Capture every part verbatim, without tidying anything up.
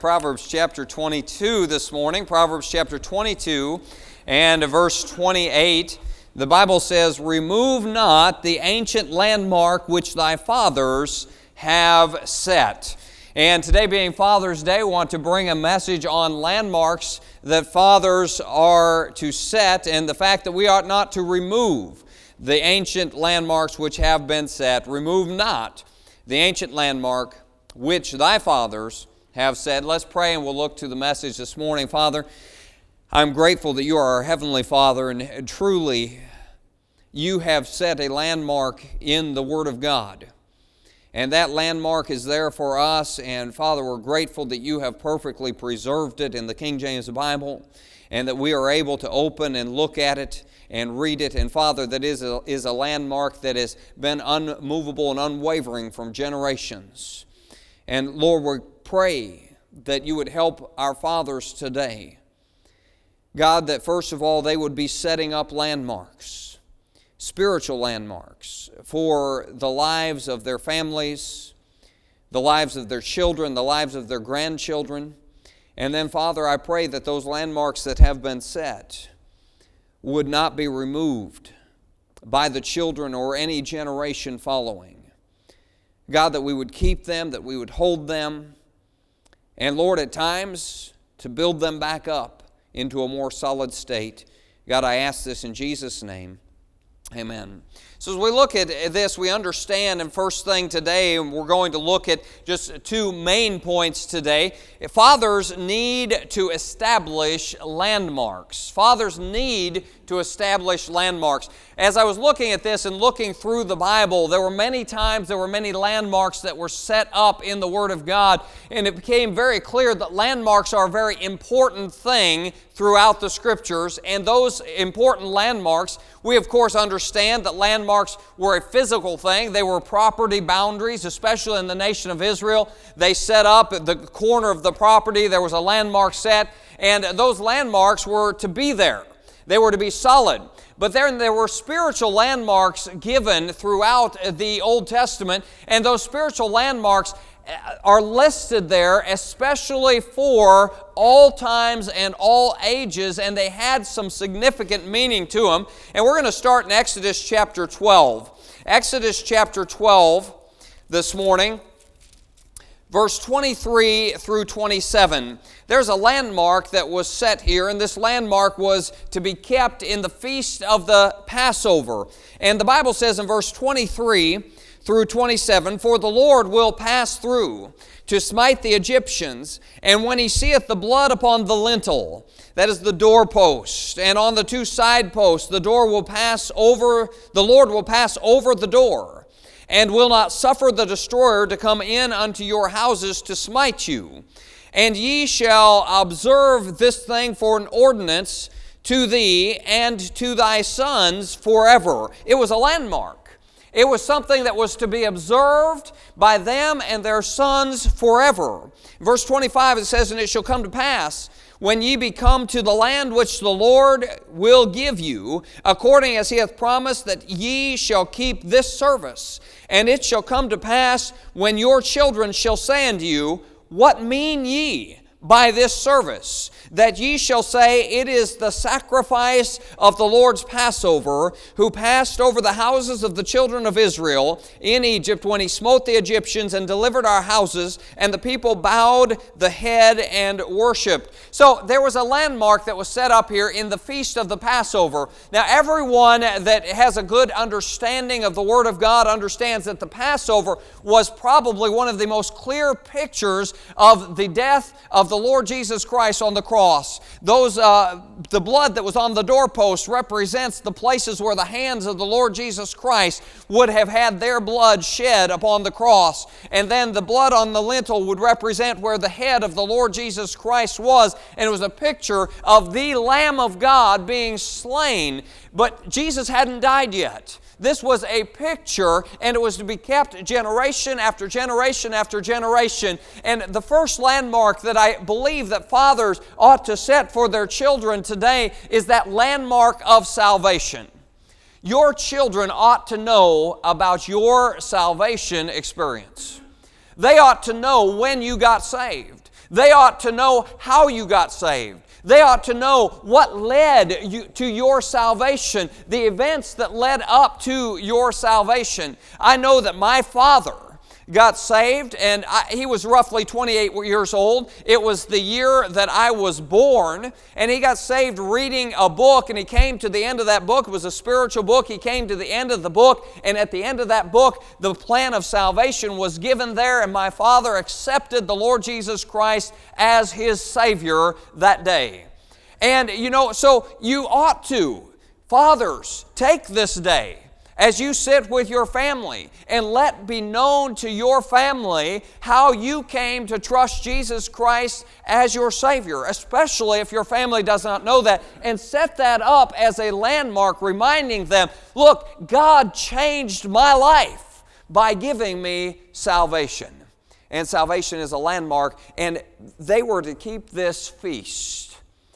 Proverbs chapter twenty-two this morning, Proverbs chapter twenty-two and verse twenty-eight. The Bible says, "Remove not the ancient landmark which thy fathers have set." And today being Father's Day, we want to bring a message on landmarks that fathers are to set and the fact that we ought not to remove the ancient landmarks which have been set. Remove not the ancient landmark which thy fathers have said. Let's pray and we'll look to the message this morning. Father, I'm grateful that you are our Heavenly Father, and truly you have set a landmark in the Word of God. And that landmark is there for us, and Father, we're grateful that you have perfectly preserved it in the King James Bible, and that we are able to open and look at it and read it. And Father, that is a, is a landmark that has been unmovable and unwavering from generations. And Lord, we pray that you would help our fathers today. God, that first of all they would be setting up landmarks, spiritual landmarks for the lives of their families, the lives of their children, the lives of their grandchildren. And then, Father, I pray that those landmarks that have been set would not be removed by the children or any generation following. God, that we would keep them, that we would hold them, and Lord, at times, to build them back up into a more solid state. God, I ask this in Jesus' name. Amen. So as we look at this, we understand, and first thing today, and we're going to look at just two main points today. Fathers need to establish landmarks. Fathers need to establish landmarks. As I was looking at this and looking through the Bible, there were many times, there were many landmarks that were set up in the Word of God, and it became very clear that landmarks are a very important thing throughout the Scriptures, and those important landmarks, we of course understand that landmarks were a physical thing. They were property boundaries, especially in the nation of Israel. They set up at the corner of the property, there was a landmark set, and those landmarks were to be there. They were to be solid. But then there were spiritual landmarks given throughout the Old Testament, and those spiritual landmarks are listed there especially for all times and all ages, and they had some significant meaning to them. And we're going to start in Exodus chapter twelve. Exodus chapter twelve this morning, verse twenty-three through twenty-seven. There's a landmark that was set here, and this landmark was to be kept in the feast of the Passover. And the Bible says in verse twenty-three through twenty-seven, "For the Lord will pass through to smite the Egyptians, and when he seeth the blood upon the lintel," that is the doorpost, "and on the two side posts, the door will pass over, the Lord will pass over the door, and will not suffer the destroyer to come in unto your houses to smite you. And ye shall observe this thing for an ordinance to thee and to thy sons forever." It was a landmark. It was something that was to be observed by them and their sons forever. Verse twenty-five, it says, "And it shall come to pass, when ye be come to the land which the Lord will give you, according as he hath promised, that ye shall keep this service. And it shall come to pass, when your children shall say unto you, What mean ye by this service? That ye shall say, It is the sacrifice of the Lord's Passover, who passed over the houses of the children of Israel in Egypt when he smote the Egyptians and delivered our houses, and the people bowed the head and worshipped." So there was a landmark that was set up here in the feast of the Passover. Now everyone that has a good understanding of the Word of God understands that the Passover was probably one of the most clear pictures of the death of the Lord Jesus Christ on the cross. Those, uh, the blood that was on the doorpost represents the places where the hands of the Lord Jesus Christ would have had their blood shed upon the cross. And then the blood on the lintel would represent where the head of the Lord Jesus Christ was. And it was a picture of the Lamb of God being slain. But Jesus hadn't died yet. This was a picture, and it was to be kept generation after generation after generation. And the first landmark that I believe that fathers ought to set for their children today is that landmark of salvation. Your children ought to know about your salvation experience. They ought to know when you got saved. They ought to know how you got saved. They ought to know what led you to your salvation, the events that led up to your salvation. I know that my father got saved, and I, he was roughly twenty-eight years old. It was the year that I was born, and he got saved reading a book, and he came to the end of that book. It was a spiritual book. He came to the end of the book, and at the end of that book, the plan of salvation was given there, and my father accepted the Lord Jesus Christ as his Savior that day. And, you know, so you ought to, fathers, take this day as you sit with your family, and let be known to your family how you came to trust Jesus Christ as your Savior, especially if your family does not know that, and set that up as a landmark, reminding them, look, God changed my life by giving me salvation. And salvation is a landmark, and they were to keep this feast.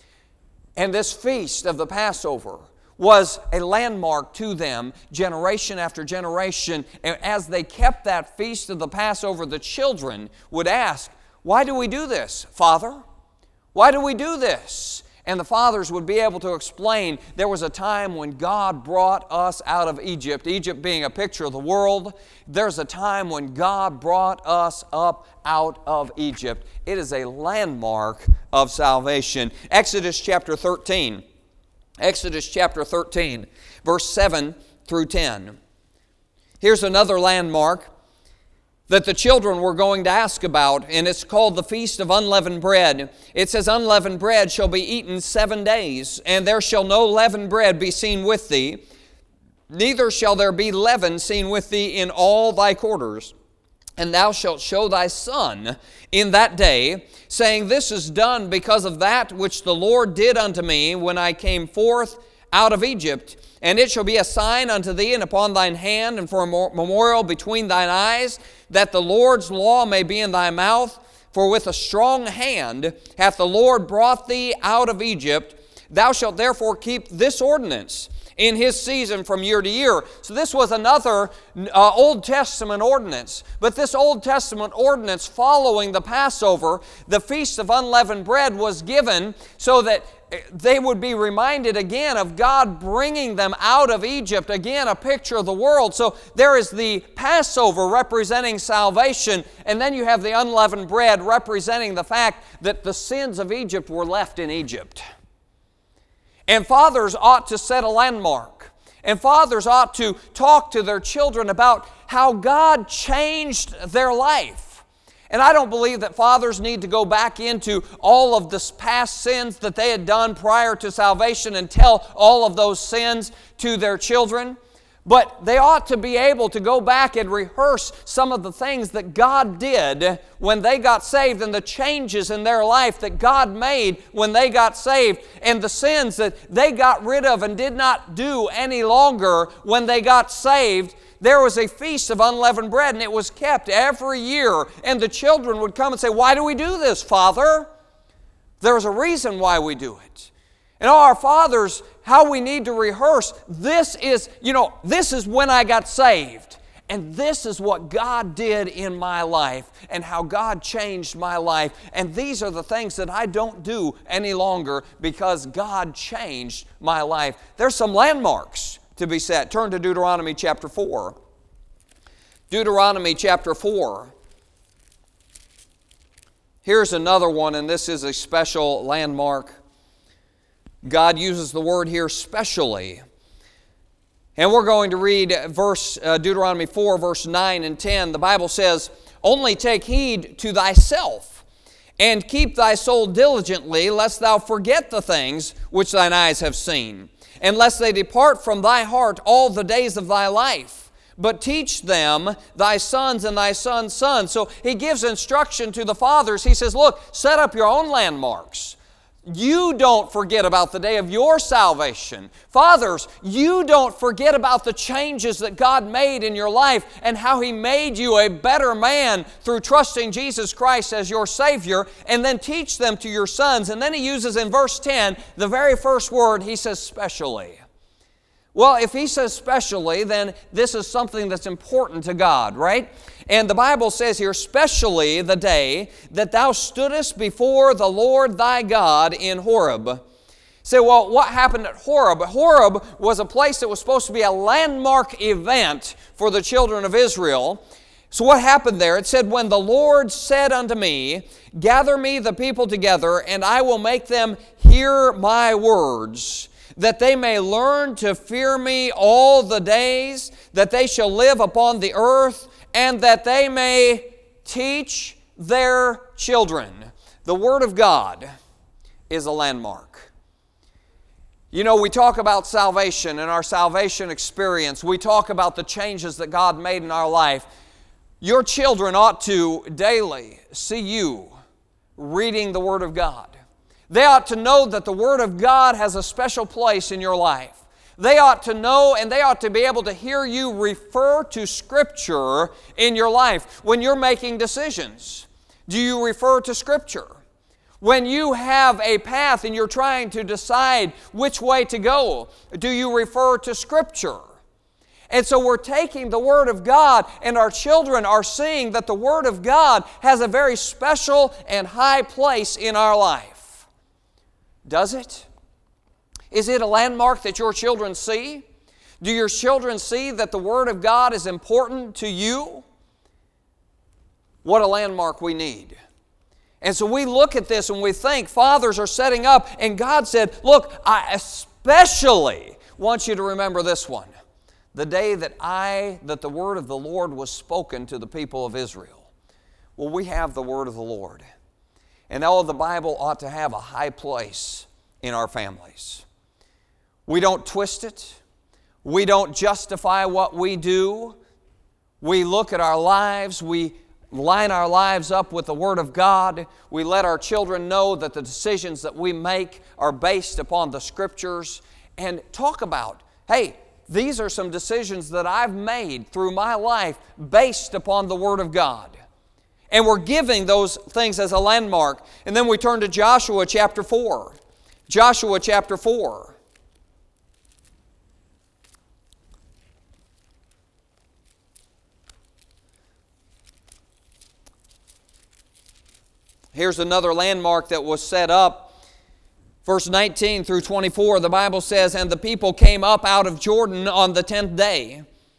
And this feast of the Passover was a landmark to them generation after generation. And as they kept that feast of the Passover, the children would ask, why do we do this, Father? Why do we do this? And the fathers would be able to explain there was a time when God brought us out of Egypt, Egypt being a picture of the world. There's a time when God brought us up out of Egypt. It is a landmark of salvation. Exodus chapter thirteen. Exodus chapter thirteen, verse seven through ten. Here's another landmark that the children were going to ask about, and it's called the Feast of Unleavened Bread. It says, unleavened bread shall be eaten seven days, and there shall no leavened bread be seen with thee, neither shall there be leaven seen with thee in all thy quarters. And thou shalt show thy son in that day, saying, this is done because of that which the Lord did unto me when I came forth out of Egypt. And it shall be a sign unto thee and upon thine hand, and for a memorial between thine eyes, that the Lord's law may be in thy mouth. For with a strong hand hath the Lord brought thee out of Egypt. Thou shalt therefore keep this ordinance in His season from year to year. So this was another uh, Old Testament ordinance. But this Old Testament ordinance following the Passover, the Feast of Unleavened Bread, was given so that they would be reminded again of God bringing them out of Egypt, again a picture of the world. So there is the Passover representing salvation, and then you have the unleavened bread representing the fact that the sins of Egypt were left in Egypt. And fathers ought to set a landmark. And fathers ought to talk to their children about how God changed their life. And I don't believe that fathers need to go back into all of the past sins that they had done prior to salvation and tell all of those sins to their children. But they ought to be able to go back and rehearse some of the things that God did when they got saved, and the changes in their life that God made when they got saved, and the sins that they got rid of and did not do any longer when they got saved. There was a feast of unleavened bread, and it was kept every year. And the children would come and say, why do we do this, Father? There's a reason why we do it. And all our fathers, how we need to rehearse, this is, you know, this is when I got saved. And this is what God did in my life, and how God changed my life. And these are the things that I don't do any longer because God changed my life. There's some landmarks to be set. Turn to Deuteronomy chapter four. Deuteronomy chapter four. Here's another one, and this is a special landmark. God uses the word here specially. And we're going to read verse uh, Deuteronomy four, verse nine and ten. The Bible says, only take heed to thyself, and keep thy soul diligently, lest thou forget the things which thine eyes have seen, and lest they depart from thy heart all the days of thy life. But teach them thy sons and thy sons' sons. So he gives instruction to the fathers. He says, look, set up your own landmarks. You don't forget about the day of your salvation. Fathers, you don't forget about the changes that God made in your life and how He made you a better man through trusting Jesus Christ as your Savior, and then teach them to your sons. And then he uses in verse ten, the very first word, he says, specially. Well, if He says specially, then this is something that's important to God, right? And the Bible says here, specially the day that thou stoodest before the Lord thy God in Horeb. Say, well, what happened at Horeb? Horeb was a place that was supposed to be a landmark event for the children of Israel. So what happened there? It said, when the Lord said unto me, gather me the people together, and I will make them hear my words, that they may learn to fear me all the days that they shall live upon the earth, and that they may teach their children. The Word of God is a landmark. You know, we talk about salvation and our salvation experience. We talk about the changes that God made in our life. Your children ought to daily see you reading the Word of God. They ought to know that the Word of God has a special place in your life. They ought to know and they ought to be able to hear you refer to Scripture in your life. When you're making decisions, do you refer to Scripture? When you have a path and you're trying to decide which way to go, do you refer to Scripture? And so we're taking the Word of God, and our children are seeing that the Word of God has a very special and high place in our life. Does it? Is it a landmark that your children see? Do your children see that the Word of God is important to you? What a landmark we need. And so we look at this and we think fathers are setting up, and God said, look, I especially want you to remember this one. The day that I, that the word of the Lord was spoken to the people of Israel. Well, we have the word of the Lord. And all of the Bible ought to have a high place in our families. We don't twist it. We don't justify what we do. We look at our lives. We line our lives up with the Word of God. We let our children know that the decisions that we make are based upon the Scriptures, and talk about, hey, these are some decisions that I've made through my life based upon the Word of God. And we're giving those things as a landmark. And then we turn to Joshua chapter four. Joshua chapter four. Here's another landmark that was set up. Verse nineteen through twenty-four, the Bible says, and the people came up out of Jordan on the tenth day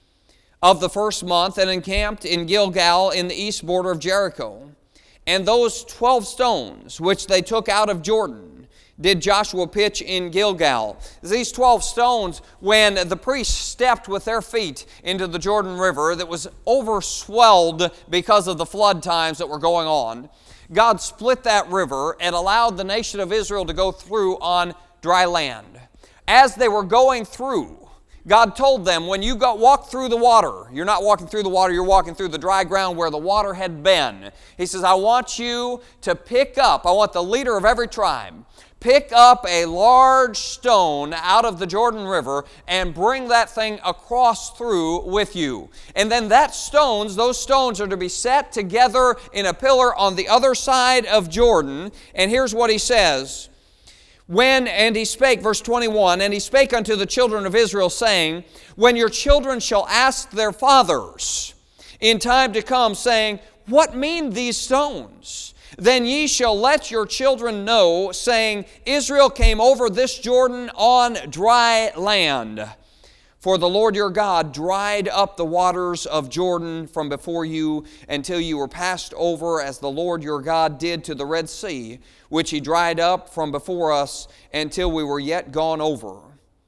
of the first month and encamped in Gilgal in the east border of Jericho. And those twelve stones which they took out of Jordan did Joshua pitch in Gilgal. These twelve stones, when the priests stepped with their feet into the Jordan River that was overswelled because of the flood times that were going on, God split that river and allowed the nation of Israel to go through on dry land. As they were going through, God told them, when you go walk through the water, you're not walking through the water, you're walking through the dry ground where the water had been. He says, I want you to pick up, I want the leader of every tribe, pick up a large stone out of the Jordan River and bring that thing across through with you. And then that stones, those stones are to be set together in a pillar on the other side of Jordan. And here's what he says. When, and he spake, verse twenty-one, and he spake unto the children of Israel, saying, when your children shall ask their fathers in time to come, saying, what mean these stones? Then ye shall let your children know, saying, Israel came over this Jordan on dry land. For the Lord your God dried up the waters of Jordan from before you until you were passed over, as the Lord your God did to the Red Sea, which He dried up from before us until we were yet gone over.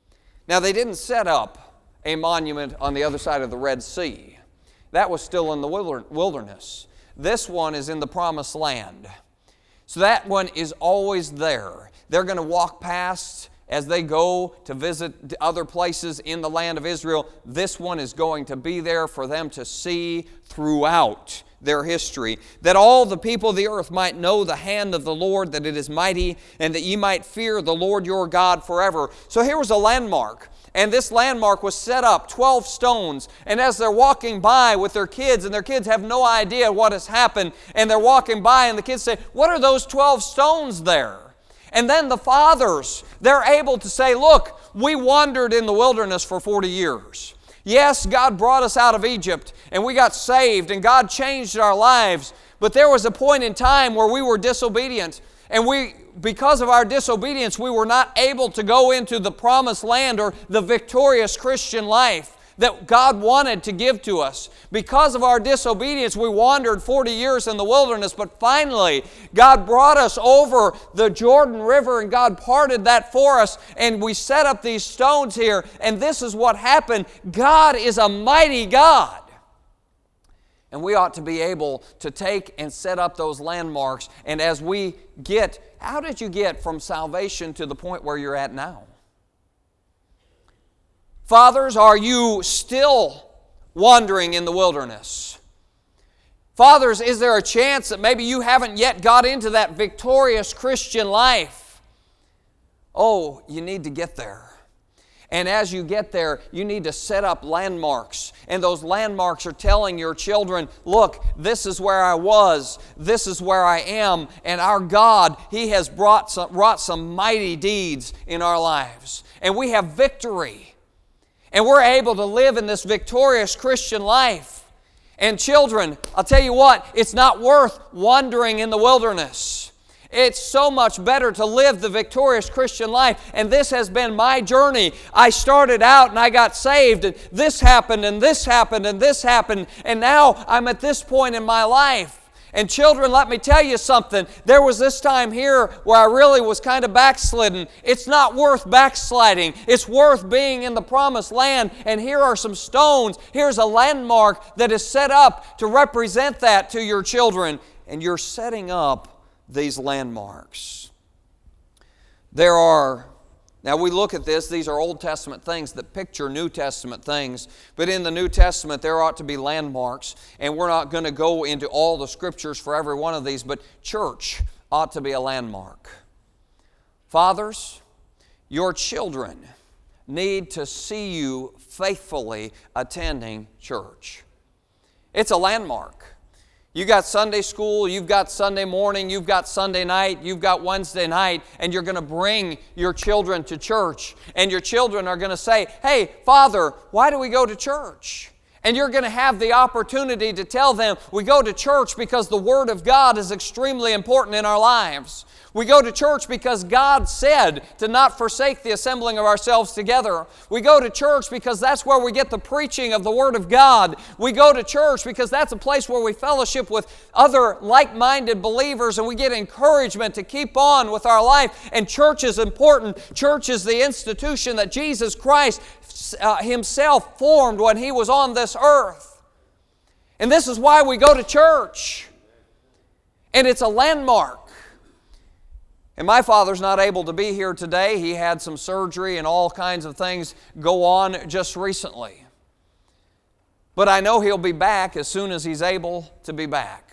Now they didn't set up a monument on the other side of the Red Sea. That was still in the wilderness. This one is in the Promised Land. So that one is always there. They're going to walk past as they go to visit other places in the land of Israel. This one is going to be there for them to see throughout their history, that all the people of the earth might know the hand of the Lord, that it is mighty, and that ye might fear the Lord your God forever. So here was a landmark. And this landmark was set up, twelve stones. And as they're walking by with their kids, and their kids have no idea what has happened, and they're walking by, and the kids say, what are those twelve stones there? And then the fathers, they're able to say, look, we wandered in the wilderness for forty years. Yes, God brought us out of Egypt, and we got saved, and God changed our lives. But there was a point in time where we were disobedient, and we, because of our disobedience, we were not able to go into the promised land or the victorious Christian life that God wanted to give to us. Because of our disobedience, we wandered forty years in the wilderness, but finally, God brought us over the Jordan River, and God parted that for us, and we set up these stones here, and this is what happened. God is a mighty God. And we ought to be able to take and set up those landmarks, and as we get, how did you get from salvation to the point where you're at now? Fathers, are you still wandering in the wilderness? Fathers, is there a chance that maybe you haven't yet got into that victorious Christian life? Oh, you need to get there. And as you get there, you need to set up landmarks. And those landmarks are telling your children, look, this is where I was, this is where I am, and our God, He has brought some, wrought some mighty deeds in our lives. And we have victory. And we're able to live in this victorious Christian life. And children, I'll tell you what, it's not worth wandering in the wilderness. It's so much better to live the victorious Christian life. And this has been my journey. I started out and I got saved, and this happened, and this happened, and this happened, and now I'm at this point in my life. And children, let me tell you something. There was this time here where I really was kind of backslidden. It's not worth backsliding. It's worth being in the promised land. And here are some stones. Here's a landmark that is set up to represent that to your children. And you're setting up these landmarks. There are, now we look at this, these are Old Testament things that picture New Testament things, but in the New Testament there ought to be landmarks, and we're not going to go into all the scriptures for every one of these, but church ought to be a landmark. Fathers, your children need to see you faithfully attending church. It's a landmark. You got Sunday school, you've got Sunday morning, you've got Sunday night, you've got Wednesday night, and you're going to bring your children to church. And your children are going to say, hey, Father, why do we go to church? And you're going to have the opportunity to tell them, we go to church because the Word of God is extremely important in our lives. We go to church because God said to not forsake the assembling of ourselves together. We go to church because that's where we get the preaching of the Word of God. We go to church because that's a place where we fellowship with other like-minded believers, and we get encouragement to keep on with our life. And church is important. Church is the institution that Jesus Christ uh, Himself formed when He was on this earth. And this is why we go to church. And it's a landmark. And my father's not able to be here today. He had some surgery and all kinds of things go on just recently. But I know he'll be back as soon as he's able to be back.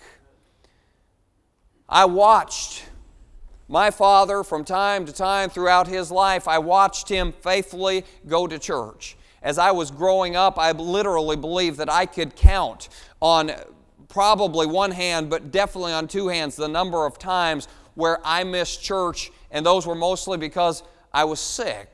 I watched my father from time to time throughout his life. I watched him faithfully go to church. As I was growing up, I literally believed that I could count on probably one hand, but definitely on two hands, the number of times where I missed church, and those were mostly because I was sick.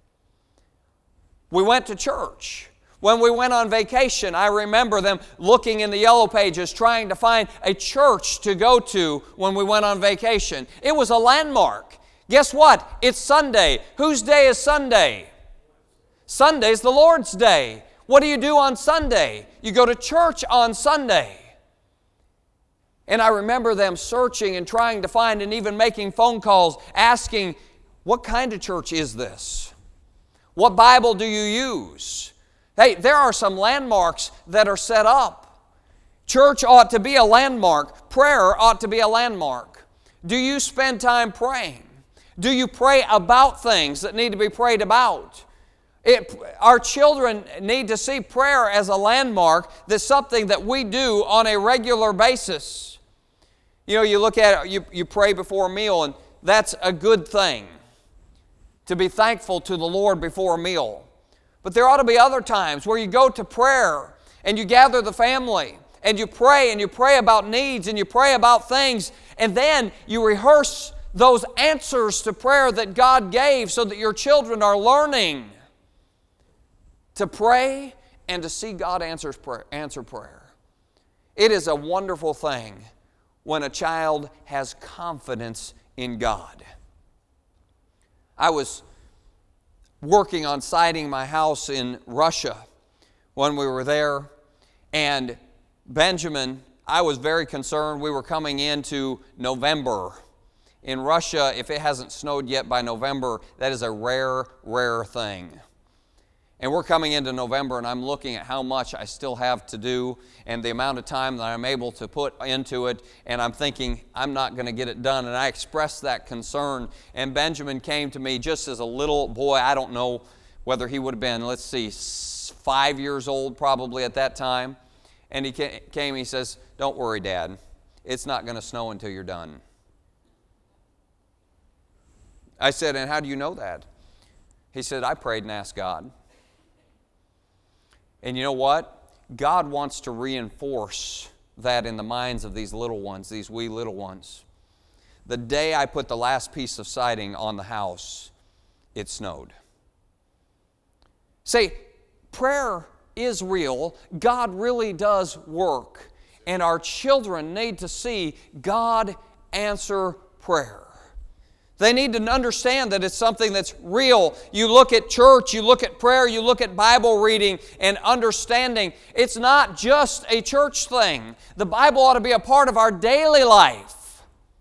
We went to church. When we went on vacation, I remember them looking in the yellow pages, trying to find a church to go to when we went on vacation. It was a landmark. Guess what? It's Sunday. Whose day is Sunday? Sunday's the Lord's day. What do you do on Sunday? You go to church on Sunday. And I remember them searching and trying to find and even making phone calls asking, what kind of church is this? What Bible do you use? Hey, there are some landmarks that are set up. Church ought to be a landmark. Prayer ought to be a landmark. Do you spend time praying? Do you pray about things that need to be prayed about? It, our children need to see prayer as a landmark, that's something that we do on a regular basis. You know, you look at it, you, you pray before a meal, and that's a good thing, to be thankful to the Lord before a meal. But there ought to be other times where you go to prayer, and you gather the family, and you pray, and you pray about needs, and you pray about things, and then you rehearse those answers to prayer that God gave so that your children are learning to pray and to see God answers prayer, answer prayer. It is a wonderful thing when a child has confidence in God. I was working on siding my house in Russia when we were there, and Benjamin, I was very concerned. We were coming into November. In Russia, if it hasn't snowed yet by November, that is a rare, rare thing. And we're coming into November, and I'm looking at how much I still have to do and the amount of time that I'm able to put into it, and I'm thinking, I'm not going to get it done. And I expressed that concern, and Benjamin came to me just as a little boy. I don't know whether he would have been, let's see, five years old probably at that time. And he came, he says, "Don't worry, Dad. It's not going to snow until you're done." I said, "And how do you know that?" He said, "I prayed and asked God." And you know what? God wants to reinforce that in the minds of these little ones, these wee little ones. The day I put the last piece of siding on the house, it snowed. See, prayer is real. God really does work. And our children need to see God answer prayer. They need to understand that it's something that's real. You look at church, you look at prayer, you look at Bible reading and understanding. It's not just a church thing. The Bible ought to be a part of our daily life.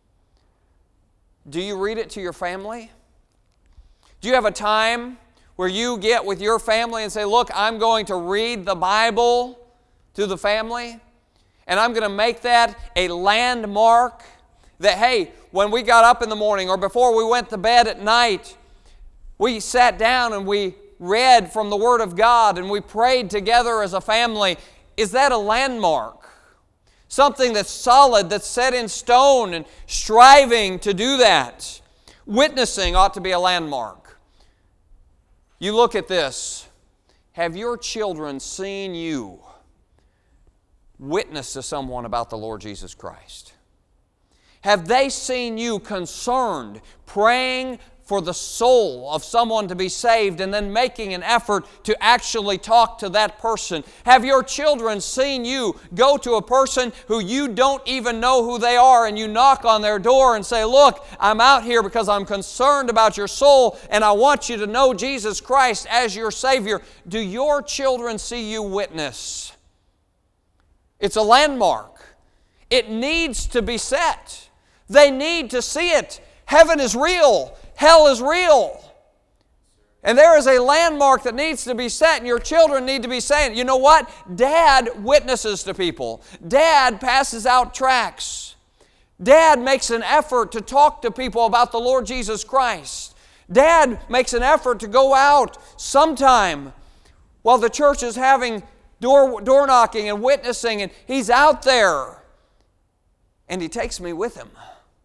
Do you read it to your family? Do you have a time where you get with your family and say, "Look, I'm going to read the Bible to the family, and I'm going to make that a landmark that, hey, when we got up in the morning or before we went to bed at night, we sat down and we read from the Word of God and we prayed together as a family." Is that a landmark? Something that's solid, that's set in stone, and striving to do that. Witnessing ought to be a landmark. You look at this. Have your children seen you witness to someone about the Lord Jesus Christ? Have they seen you concerned, praying for the soul of someone to be saved and then making an effort to actually talk to that person? Have your children seen you go to a person who you don't even know who they are and you knock on their door and say, "Look, I'm out here because I'm concerned about your soul and I want you to know Jesus Christ as your Savior"? Do your children see you witness? It's a landmark. It needs to be set. They need to see it. Heaven is real. Hell is real. And there is a landmark that needs to be set, and your children need to be saying, "You know what? Dad witnesses to people. Dad passes out tracts. Dad makes an effort to talk to people about the Lord Jesus Christ. Dad makes an effort to go out sometime while the church is having door, door knocking and witnessing, and he's out there, and he takes me with him.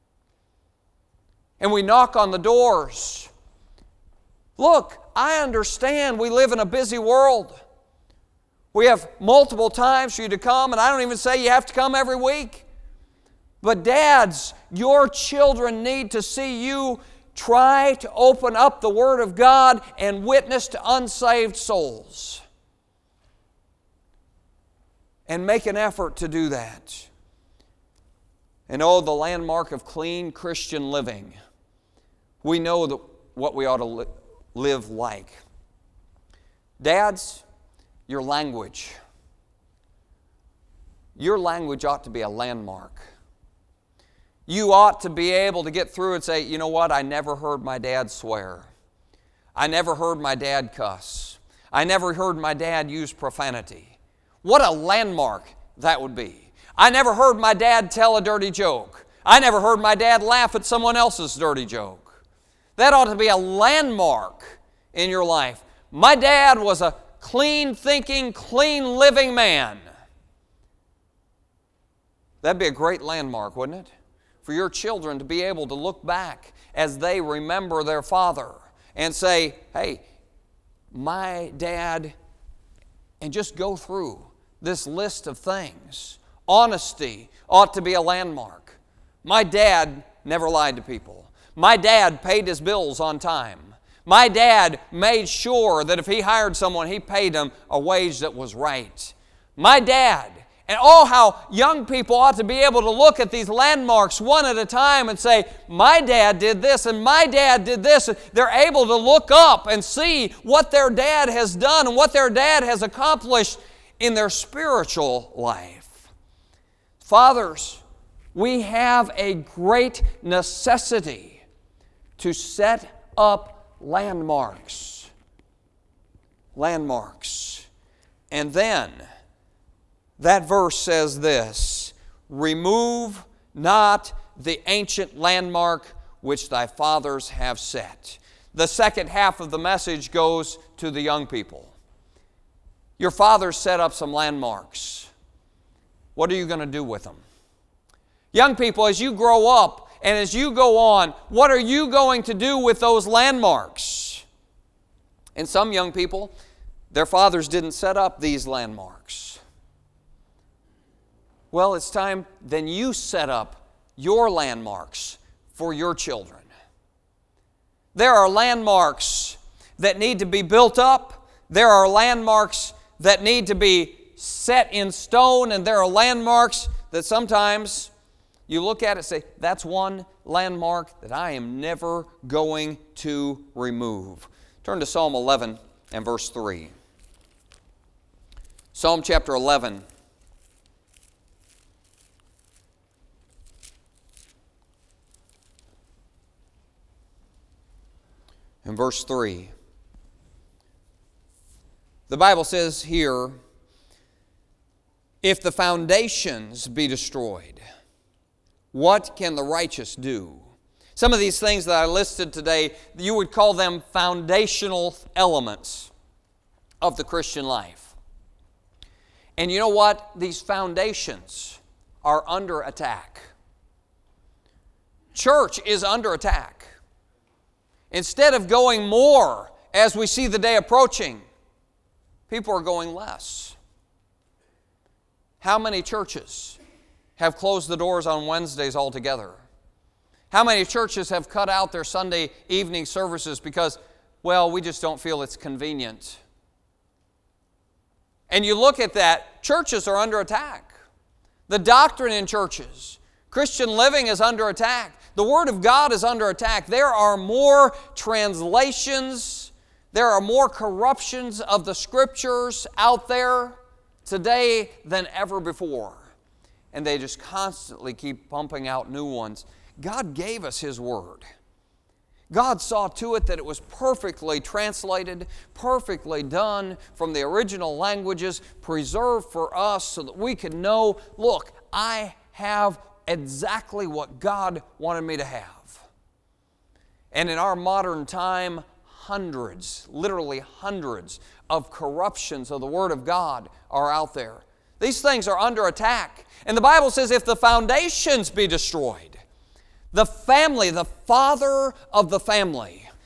And we knock on the doors. Look, I understand we live in a busy world. We have multiple times for you to come, and I don't even say you have to come every week. But dads, your children need to see you try to open up the Word of God and witness to unsaved souls. And make an effort to do that. And oh, the landmark of clean Christian living. We know that what we ought to li- live like. Dads, your language. Your language ought to be a landmark. You ought to be able to get through and say, "You know what? I never heard my dad swear. I never heard my dad cuss. I never heard my dad use profanity." What a landmark that would be. I never heard my dad tell a dirty joke. I never heard my dad laugh at someone else's dirty joke. That ought to be a landmark in your life. My dad was a clean thinking, clean living man. That'd be a great landmark, wouldn't it? For your children to be able to look back as they remember their father and say, "Hey, my dad," and just go through this list of things. Honesty ought to be a landmark. My dad never lied to people. My dad paid his bills on time. My dad made sure that if he hired someone, he paid them a wage that was right. My dad, and oh, how young people ought to be able to look at these landmarks one at a time and say, my dad did this and my dad did this. They're able to look up and see what their dad has done and what their dad has accomplished in their spiritual life. Fathers, we have a great necessity to set up landmarks. Landmarks. And then, that verse says this, remove not the ancient landmark which thy fathers have set. The second half of the message goes to the young people. Your fathers set up some landmarks. What are you going to do with them? Young people, as you grow up and as you go on, what are you going to do with those landmarks? And some young people, their fathers didn't set up these landmarks. Well, it's time then you set up your landmarks for your children. There are landmarks that need to be built up. There are landmarks that need to be set in stone, and there are landmarks that sometimes you look at it and say, that's one landmark that I am never going to remove. Turn to Psalm eleven and verse three. Psalm chapter eleven. And verse three. The Bible says here, if the foundations be destroyed, what can the righteous do? Some of these things that I listed today, you would call them foundational elements of the Christian life. And you know what? These foundations are under attack. Church is under attack. Instead of going more as we see the day approaching, people are going less. How many churches have closed the doors on Wednesdays altogether? How many churches have cut out their Sunday evening services because, well, we just don't feel it's convenient? And you look at that, churches are under attack. The doctrine in churches, Christian living is under attack. The Word of God is under attack. There are more translations, there are more corruptions of the Scriptures out there today than ever before. And they just constantly keep pumping out new ones. God gave us His Word. God saw to it that it was perfectly translated, perfectly done from the original languages, preserved for us so that we could know, look, I have exactly what God wanted me to have. And in our modern time, hundreds, literally hundreds of corruptions of the Word of God are out there. These things are under attack. And the Bible says if the foundations be destroyed, the family, the father of the family,